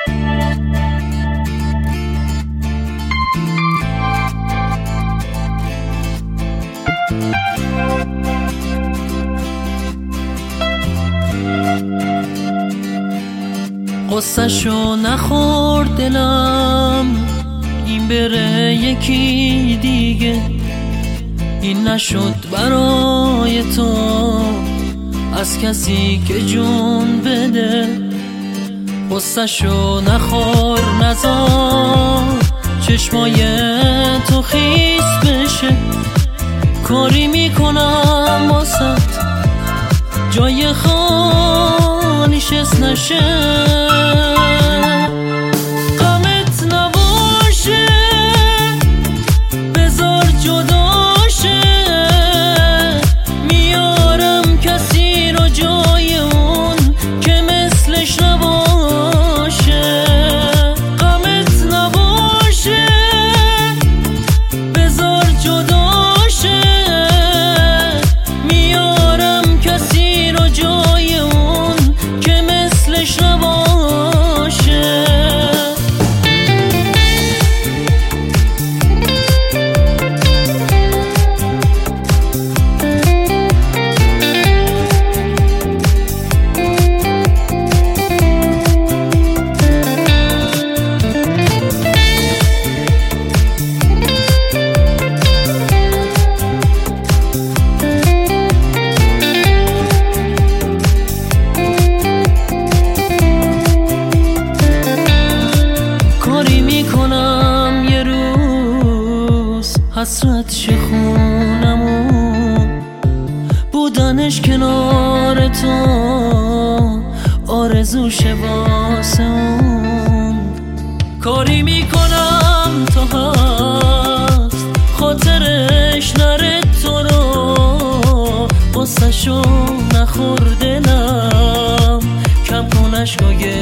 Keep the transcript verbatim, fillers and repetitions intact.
قصه‌شو نخورد دلم، این بره یکی دیگه. این نشد برای تو از کسی که جون بده. قصه‌شو نخور نذار چشمای تو خیس بشه. کاری میکنم واسط جای خالیش اس نشه. غمت نباشه بذار جداشه، میارم کسی رو جای اون که مثلش نباشه. غمت نباشه بذار جداشه، میارم کسی رو جای اون که مثلش نباشه. حسرت شخونمون بودنش کنار تو، آرزوش واسه اون. کاری میکنم تا هست خاطرش نره تو رو. قصه‌شو نخور دلم، کم کن اشکای